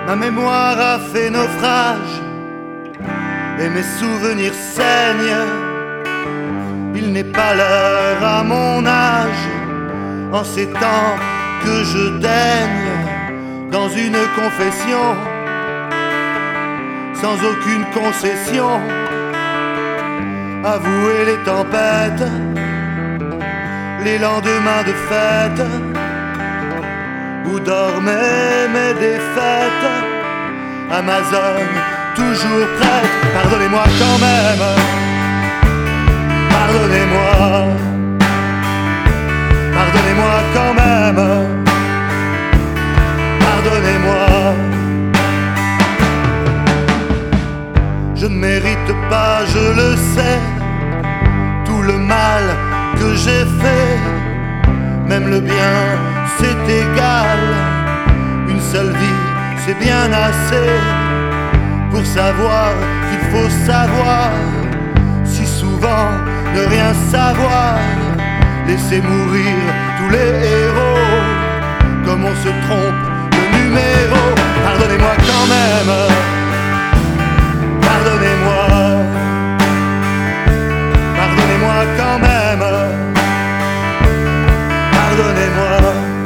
Ma mémoire a fait naufrage et mes souvenirs saignent. Il n'est pas l'heure à mon âge, en ces temps que je daigne, dans une confession, sans aucune concession, avouer les tempêtes, les lendemains de fête, où dormaient mes défaites. Amazon, toujours prête, pardonnez-moi quand même, pardonnez-moi, pardonnez-moi quand même, pardonnez-moi. Je ne mérite pas, je le sais, tout le mal que j'ai fait, même le bien c'est égal. Une seule vie c'est bien assez pour savoir qu'il faut savoir. Si souvent ne rien savoir, laisser mourir tous les héros, comme on se trompe de numéro. Pardonnez-moi quand même, pardonnez-moi, pardonnez-moi quand même, pardonnez-moi.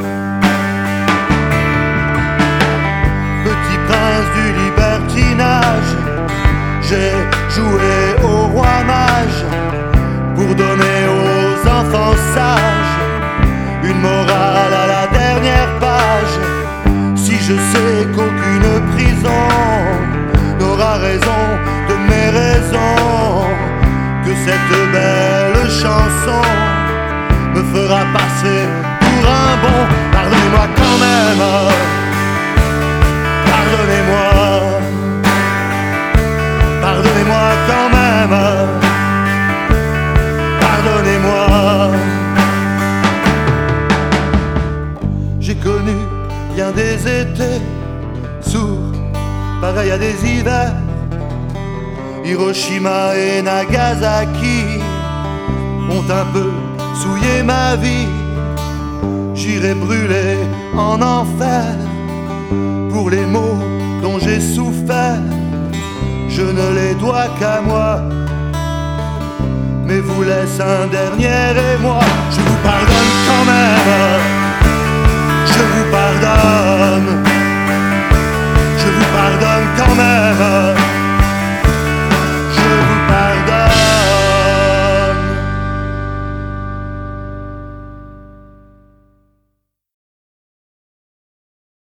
Petit prince du libertinage, j'ai joué au roi mage pour donner aux enfants sages une morale à la dernière page. Si je sais qu'aucune prison n'aura raison de mes raisons, que cette belle chanson me fera passer pour un bon. Pardonnez-moi quand même, pardonnez-moi, pardonnez-moi quand même, pardonnez-moi. J'ai connu bien des étés sourds, pareil à des hivers. Hiroshima et Nagasaki ont un peu souillé ma vie. J'irai brûler en enfer pour les maux dont j'ai souffert. Je ne les dois qu'à moi, mais vous laisse un dernier émoi. Je vous pardonne quand même, je vous pardonne,